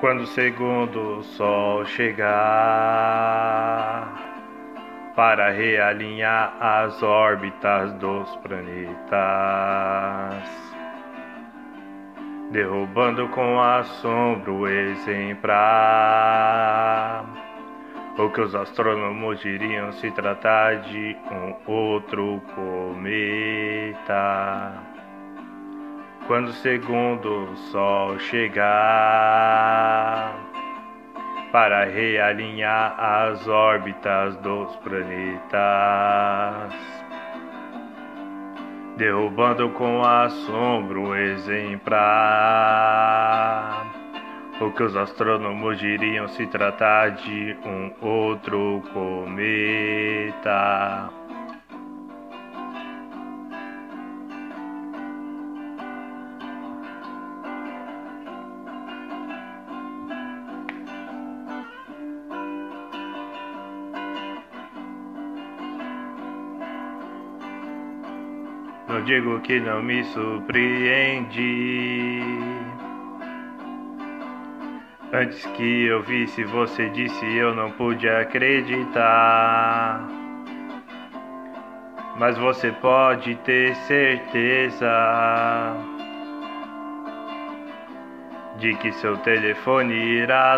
Quando o segundo sol chegar para realinhar as órbitas dos planetas, derrubando com assombro exemplar o que os astrônomos diriam se tratar de um outro cometa. Quando o segundo sol chegar para realinhar as órbitas dos planetas, derrubando com assombro exemplar o que os astrônomos diriam se tratar de um outro cometa. Não digo que não me surpreendi. Antes que eu visse, você disse, eu não pude acreditar. Mas você pode ter certeza de que seu telefone irá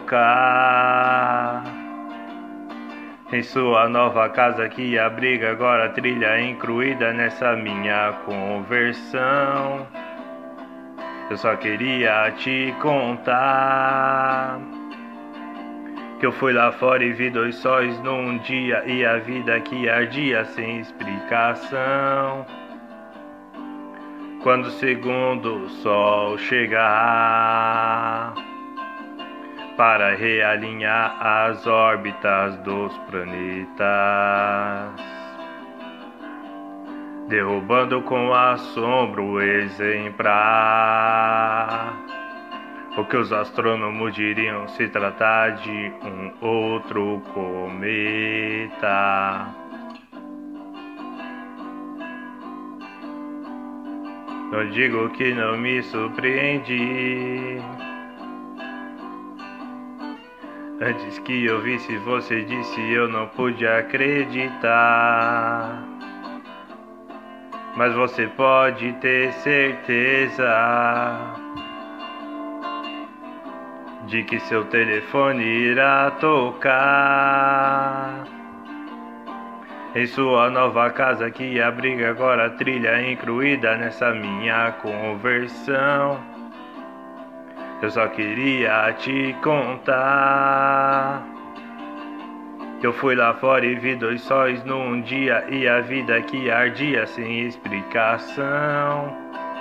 tocar em sua nova casa que abriga agora a trilha incluída nessa minha conversão. Eu só queria te contar que eu fui lá fora e vi 2 sóis num dia e a vida que ardia sem explicação. Quando o segundo sol chegar para realinhar as órbitas dos planetas, derrubando com assombro exemplar o que os astrônomos diriam se tratar de um outro cometa. Não digo que não me surpreendi. Antes que eu visse, você disse, eu não pude acreditar. Mas você pode ter certeza de que seu telefone irá tocar em sua nova casa que abriga agora a trilha incluída nessa minha conversão. Eu só queria te contar que eu fui lá fora e vi 2 sóis num dia e a vida que ardia sem explicação.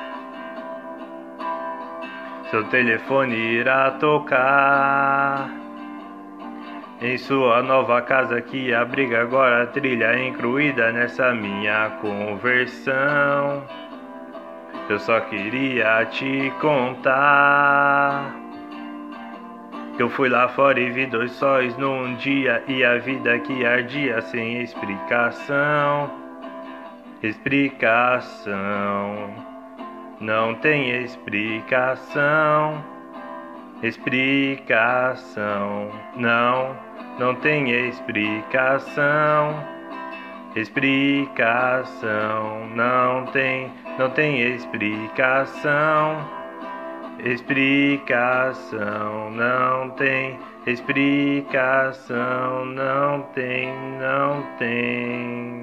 Seu telefone irá tocar em sua nova casa que abriga agora a trilha incluída nessa minha conversão. Eu só queria te contar que eu fui lá fora e vi 2 sóis num dia e a vida que ardia sem explicação. Explicação, não tem explicação. Explicação, não tem explicação. Explicação, não tem explicação. Explicação, não tem explicação, não tem.